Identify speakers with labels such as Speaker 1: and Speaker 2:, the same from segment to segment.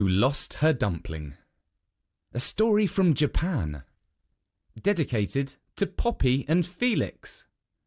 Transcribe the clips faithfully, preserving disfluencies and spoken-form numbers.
Speaker 1: Who lost her dumpling. A story from Japan. Dedicated to Poppy and Felix.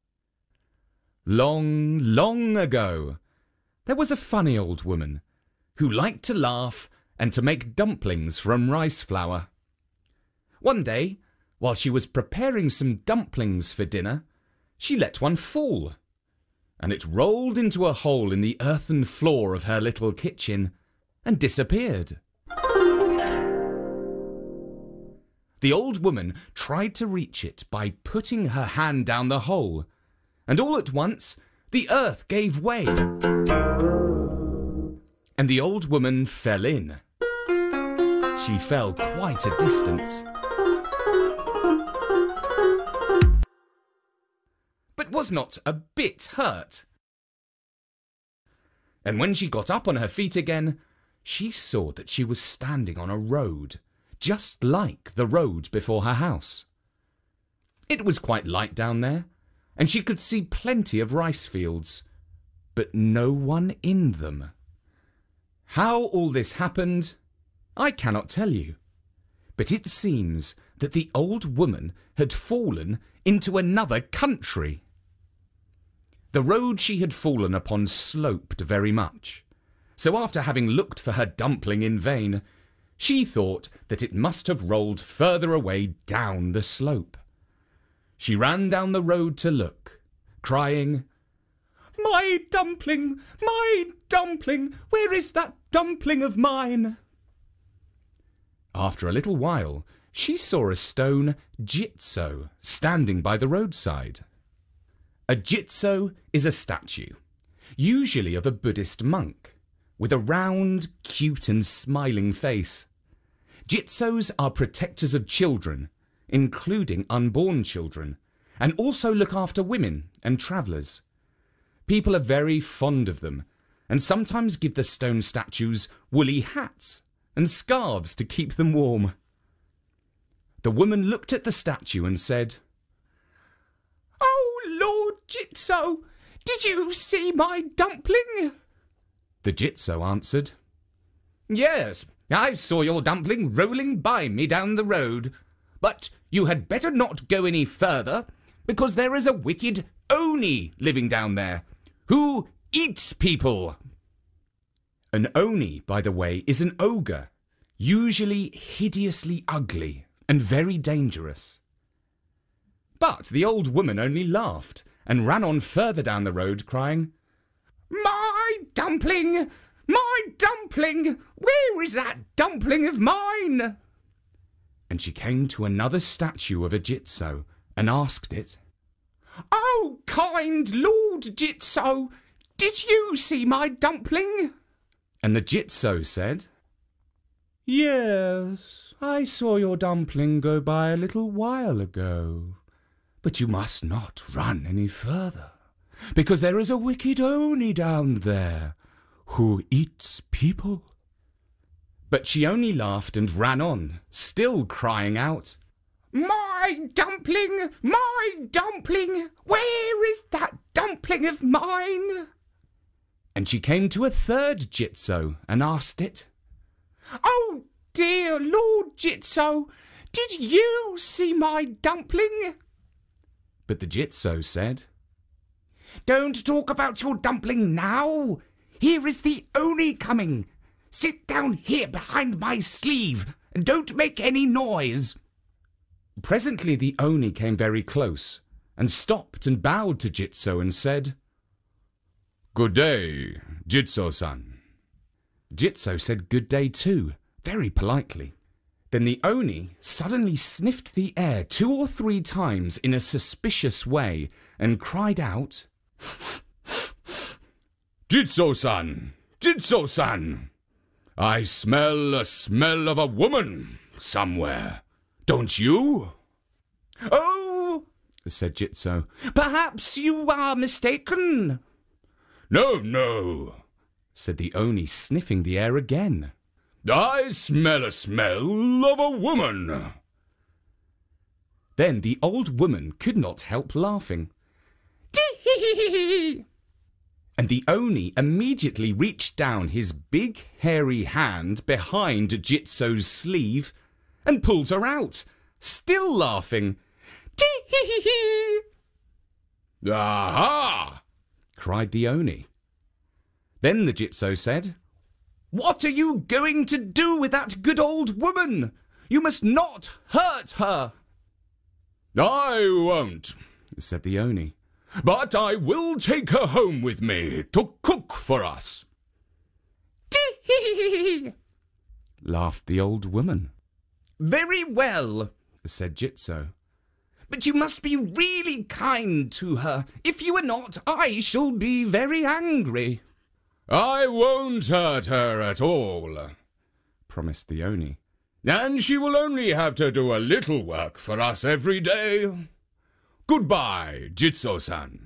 Speaker 1: Long, long ago, there was a funny old woman who liked to laugh and to make dumplings from rice flour. One day, while she was preparing some dumplings for dinner, she let one fall, and it rolled into a hole in the earthen floor of her little kitchen and disappeared. The old woman tried to reach it by putting her hand down the hole, and all at once the earth gave way, and the old woman fell in. She fell quite a distance, but was not a bit hurt. And when she got up on her feet again, she saw that she was standing on a road, just like the road before her house. It was quite light down there, and she could see plenty of rice fields, but no one in them. How all this happened, I cannot tell you, but it seems that the old woman had fallen into another country. The road she had fallen upon sloped very much, so after having looked for her dumpling in vain, she thought that it must have rolled further away down the slope. She ran down the road to look, crying, "My dumpling, my dumpling, where is that dumpling of mine?" After a little while, she saw a stone jitso standing by the roadside. A jitso is a statue, usually of a Buddhist monk, with a round, cute and smiling face. Jitsos are protectors of children, including unborn children, and also look after women and travellers. People are very fond of them, and sometimes give the stone statues woolly hats and scarves to keep them warm. The woman looked at the statue and said, "Oh, Lord Jitso, did you see my dumpling?" The Jitso answered, "Yes, I saw your dumpling rolling by me down the road, but you had better not go any further, because there is a wicked Oni living down there, who eats people." An Oni, by the way, is an ogre, usually hideously ugly and very dangerous. But the old woman only laughed and ran on further down the road, crying, "My dumpling! My dumpling! Where is that dumpling of mine?" And she came to another statue of a Jitso and asked it, "Oh, kind Lord Jitso, did you see my dumpling?" And the Jitso said, "Yes, I saw your dumpling go by a little while ago, but you must not run any further, because there is a wicked Oni down there who eats people." But she only laughed and ran on, still crying out, "My dumpling, my dumpling, where is that dumpling of mine?" And she came to a third Jitso and asked it, "Oh dear Lord Jitso, did you see my dumpling?" But the Jitso said, "Don't talk about your dumpling now. Here is the Oni coming. Sit down here behind my sleeve and don't make any noise." Presently the Oni came very close and stopped and bowed to Jitso and said, "Good day, Jitso-san." Jitso said good day too, very politely. Then the Oni suddenly sniffed the air two or three times in a suspicious way and cried out, "Jitso-san! Jitso-san! I smell a smell of a woman somewhere. Don't you?" "Oh," said Jitso, "perhaps you are mistaken." "No, no," said the Oni, sniffing the air again. "I smell a smell of a woman." Then the old woman could not help laughing. "Tee-hee-hee-hee!" And the Oni immediately reached down his big hairy hand behind Jitso's sleeve and pulled her out, still laughing. Tee-hee-hee-hee! "Aha!" cried the Oni. Then the Jitso said, "What are you going to do with that good old woman? You must not hurt her." "I won't," said the Oni, "but I will take her home with me to cook for us." "Tee-hee-hee-hee!" laughed the old woman. "Very well," said Jitso, "but you must be really kind to her. If you are not, I shall be very angry." "I won't hurt her at all," promised the Oni, "and she will only have to do a little work for us every day. Goodbye, Jitso-san."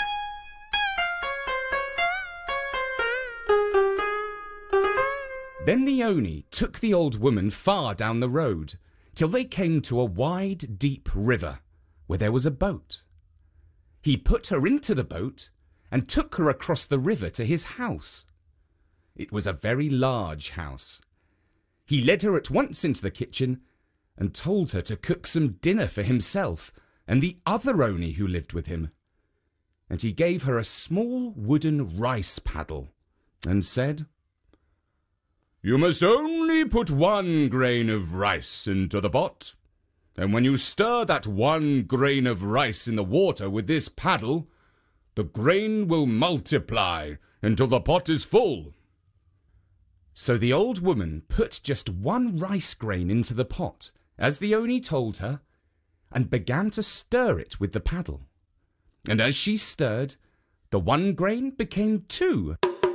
Speaker 1: Then the Oni took the old woman far down the road, till they came to a wide, deep river, where there was a boat. He put her into the boat and took her across the river to his house. It was a very large house. He led her at once into the kitchen and told her to cook some dinner for himself and the other Oni who lived with him. And he gave her a small wooden rice paddle and said, "You must only put one grain of rice into the pot, and when you stir that one grain of rice in the water with this paddle, the grain will multiply until the pot is full." So the old woman put just one rice grain into the pot, as the Oni told her, and began to stir it with the paddle. And as she stirred, the one grain became two,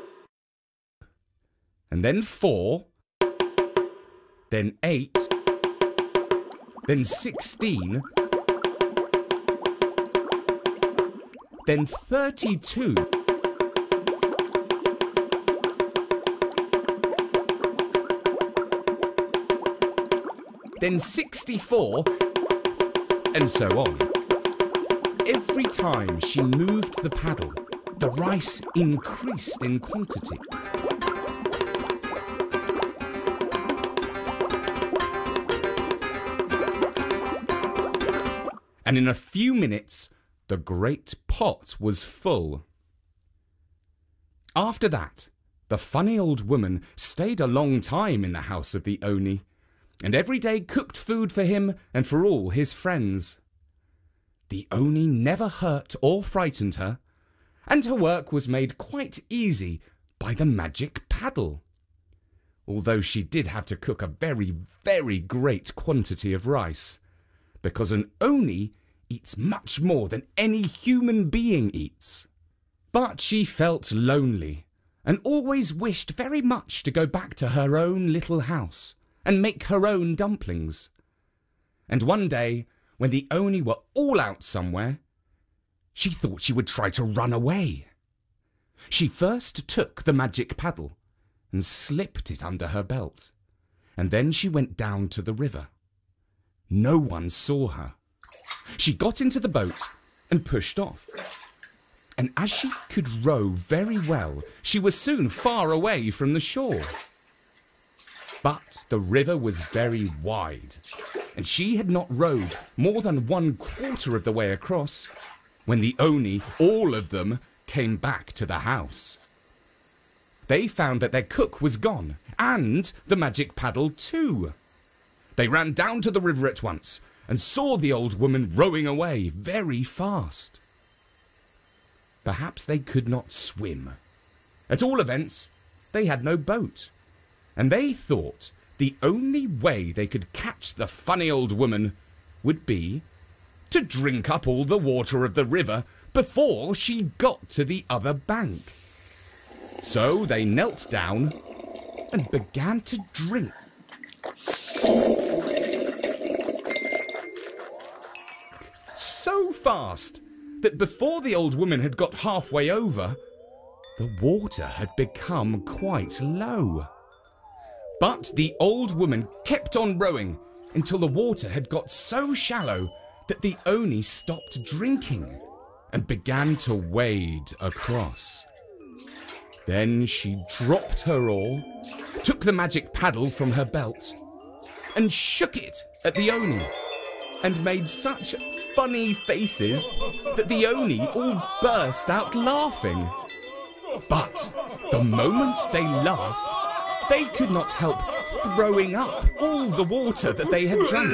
Speaker 1: and then four, then eight, then sixteen, then thirty-two, then sixty-four, and so on. Every time she moved the paddle, the rice increased in quantity. And in a few minutes, the great pot was full. After that, the funny old woman stayed a long time in the house of the Oni, and every day cooked food for him and for all his friends. The Oni never hurt or frightened her, and her work was made quite easy by the magic paddle, although she did have to cook a very, very great quantity of rice, because an Oni eats much more than any human being eats. But she felt lonely and always wished very much to go back to her own little house and make her own dumplings. And one day, when the Oni were all out somewhere, she thought she would try to run away. She first took the magic paddle and slipped it under her belt, and then she went down to the river. No one saw her. She got into the boat and pushed off. And as she could row very well, she was soon far away from the shore. But the river was very wide, and she had not rowed more than one quarter of the way across when the Oni, all of them, came back to the house. They found that their cook was gone, and the magic paddle too. They ran down to the river at once and saw the old woman rowing away very fast. Perhaps they could not swim. At all events, they had no boat, and they thought the only way they could catch the funny old woman would be to drink up all the water of the river before she got to the other bank. So they knelt down and began to drink. So fast that before the old woman had got halfway over, the water had become quite low. But the old woman kept on rowing until the water had got so shallow that the Oni stopped drinking and began to wade across. Then she dropped her oar, took the magic paddle from her belt, and shook it at the Oni, and made such funny faces that the Oni all burst out laughing. But the moment they laughed, they could not help throwing up all the water that they had drank.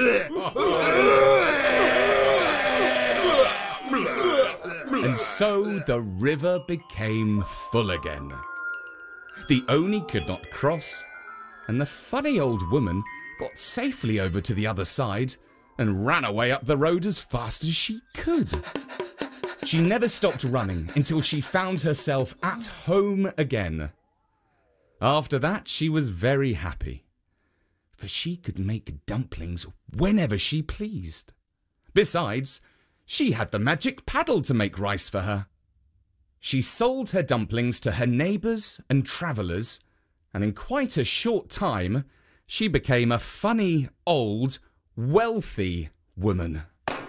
Speaker 1: And so the river became full again. The Oni could not cross, and the funny old woman got safely over to the other side and ran away up the road as fast as she could. She never stopped running until she found herself at home again. After that, she was very happy, for she could make dumplings whenever she pleased. Besides, she had the magic paddle to make rice for her. She sold her dumplings to her neighbours and travellers, and in quite a short time, she became a funny, old, wealthy woman.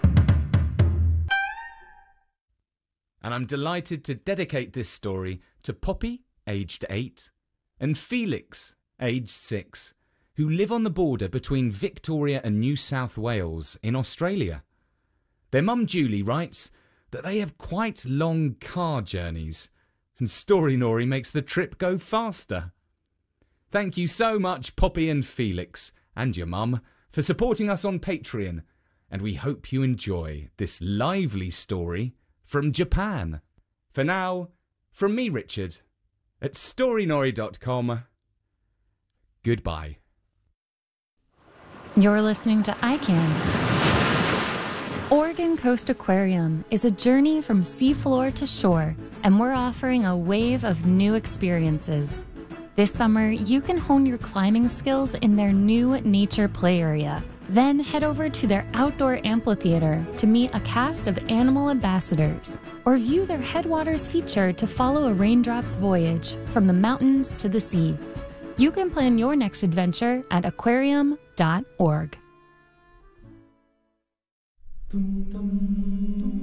Speaker 1: And I'm delighted to dedicate this story to Poppy, aged eight, and Felix, aged six, who live on the border between Victoria and New South Wales in Australia. Their mum Julie writes that they have quite long car journeys, and Storynory makes the trip go faster. Thank you so much, Poppy and Felix, and your mum, for supporting us on Patreon, and we hope you enjoy this lively story from Japan. For now, from me, Richard, at storynory dot com, goodbye.
Speaker 2: You're listening to I Can. Oregon Coast Aquarium is a journey from seafloor to shore, and we're offering a wave of new experiences. This summer, you can hone your climbing skills in their new nature play area. Then head over to their outdoor amphitheater to meet a cast of animal ambassadors, or view their Headwaters feature to follow a raindrop's voyage from the mountains to the sea. You can plan your next adventure at aquarium dot org.